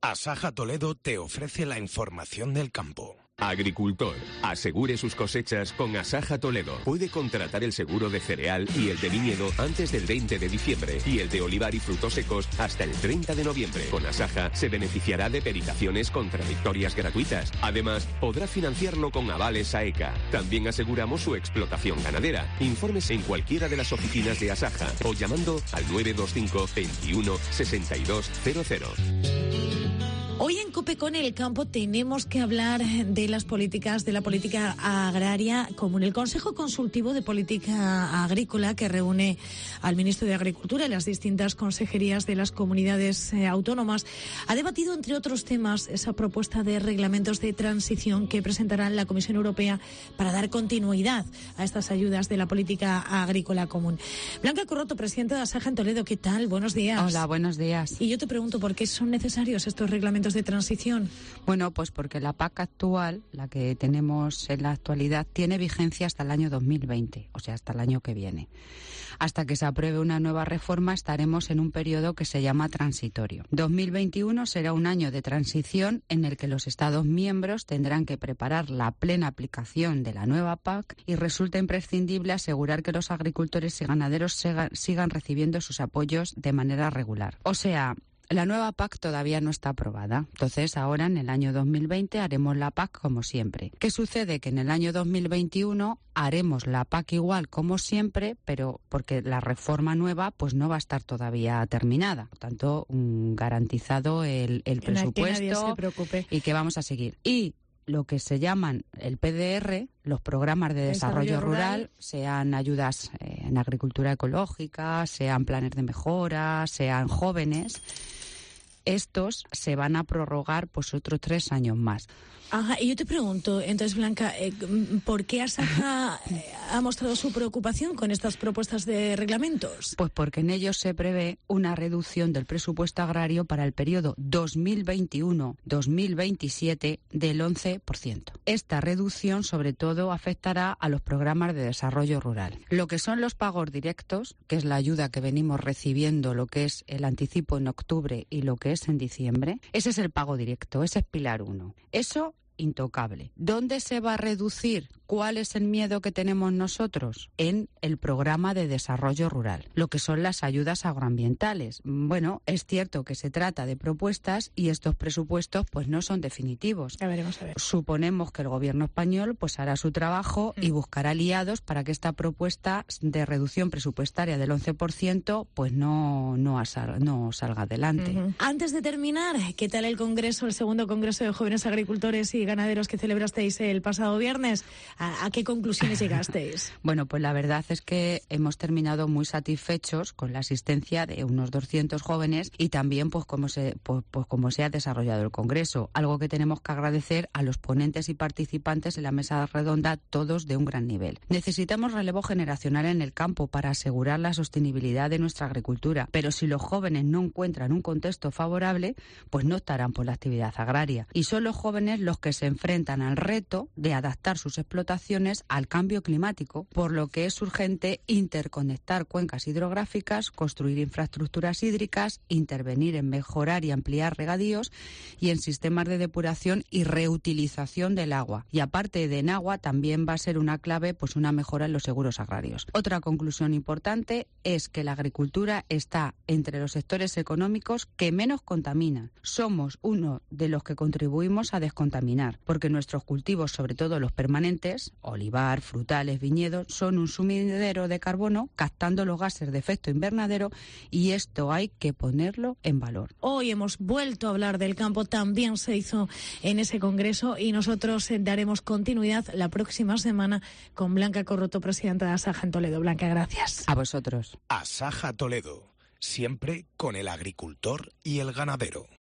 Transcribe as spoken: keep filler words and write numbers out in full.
Asaja Toledo te ofrece la información del campo. Agricultor, asegure sus cosechas con Asaja Toledo. Puede contratar el seguro de cereal y el de viñedo antes del veinte de diciembre y el de olivar y frutos secos hasta el treinta de noviembre. Con Asaja se beneficiará de peritaciones contradictorias gratuitas. Además, podrá financiarlo con avales AECA. También aseguramos su explotación ganadera. Infórmese en cualquiera de las oficinas de Asaja o llamando al nueve dos cinco, veintiuno, sesenta y dos cero cero. Hoy en COPE con el campo tenemos que hablar de las políticas, de la política agraria común. El Consejo Consultivo de Política Agrícola, que reúne al ministro de Agricultura y las distintas consejerías de las comunidades eh, autónomas, ha debatido, entre otros temas, esa propuesta de reglamentos de transición que presentará la Comisión Europea para dar continuidad a estas ayudas de la política agrícola común. Blanca Corroto, presidenta de Asaja en Toledo, ¿qué tal? Buenos días. Hola, buenos días. Y yo te pregunto, ¿por qué son necesarios estos reglamentos de transición? Bueno, pues porque la P A C actual, la que tenemos en la actualidad, tiene vigencia hasta el año dos mil veinte, o sea, hasta el año que viene. Hasta que se apruebe una nueva reforma estaremos en un periodo que se llama transitorio. dos mil veintiuno será un año de transición en el que los Estados miembros tendrán que preparar la plena aplicación de la nueva P A C y resulta imprescindible asegurar que los agricultores y ganaderos sigan recibiendo sus apoyos de manera regular. O sea, la nueva P A C todavía no está aprobada. Entonces, ahora, en el año dos mil veinte, haremos la P A C como siempre. ¿Qué sucede? Que en el año dos mil veintiuno haremos la P A C igual como siempre, pero porque la reforma nueva pues no va a estar todavía terminada. Por tanto, um, garantizado el, el presupuesto que nadie se preocupe. Y que vamos a seguir. Y lo que se llaman el P D R, los programas de desarrollo, desarrollo rural, rural, sean ayudas eh, en agricultura ecológica, sean planes de mejora, sean jóvenes, estos se van a prorrogar pues otros tres años más. Ajá, y yo te pregunto, entonces, Blanca, eh, ¿por qué Asaja eh, ha mostrado su preocupación con estas propuestas de reglamentos? Pues porque en ellos se prevé una reducción del presupuesto agrario para el periodo dos mil veintiuno dos mil veintisiete del once por ciento. Esta reducción, sobre todo, afectará a los programas de desarrollo rural. Lo que son los pagos directos, que es la ayuda que venimos recibiendo, lo que es el anticipo en octubre y lo que es en diciembre, ese es el pago directo, ese es pilar uno. Eso intocable. ¿Dónde se va a reducir? ¿Cuál es el miedo que tenemos nosotros? En el programa de desarrollo rural, lo que son las ayudas agroambientales. Bueno, es cierto que se trata de propuestas y estos presupuestos pues no son definitivos. A veremos, a ver. Suponemos que el gobierno español pues hará su trabajo mm. y buscará aliados para que esta propuesta de reducción presupuestaria del once por ciento pues no, no, asal, no salga adelante. Uh-huh. Antes de terminar, ¿qué tal el congreso, el segundo congreso de jóvenes agricultores y ganaderos que celebrasteis el pasado viernes? ¿A, a qué conclusiones llegasteis? Bueno, pues la verdad es que hemos terminado muy satisfechos con la asistencia de unos doscientos jóvenes y también pues cómo se, pues, pues cómo se ha desarrollado el congreso. Algo que tenemos que agradecer a los ponentes y participantes en la mesa redonda, todos de un gran nivel. Necesitamos relevo generacional en el campo para asegurar la sostenibilidad de nuestra agricultura, pero si los jóvenes no encuentran un contexto favorable, pues no estarán por la actividad agraria. Y son los jóvenes los que se enfrentan al reto de adaptar sus explotaciones al cambio climático, por lo que es urgente interconectar cuencas hidrográficas, construir infraestructuras hídricas, intervenir en mejorar y ampliar regadíos y en sistemas de depuración y reutilización del agua. Y aparte de en agua, también va a ser una clave pues una mejora en los seguros agrarios. Otra conclusión importante es que la agricultura está entre los sectores económicos que menos contaminan. Somos uno de los que contribuimos a descontaminar, porque nuestros cultivos, sobre todo los permanentes, olivar, frutales, viñedos, son un sumidero de carbono captando los gases de efecto invernadero y esto hay que ponerlo en valor. Hoy hemos vuelto a hablar del campo, también se hizo en ese congreso y nosotros daremos continuidad la próxima semana con Blanca Corroto, presidenta de Asaja en Toledo. Blanca, gracias. A vosotros. Asaja Toledo, siempre con el agricultor y el ganadero.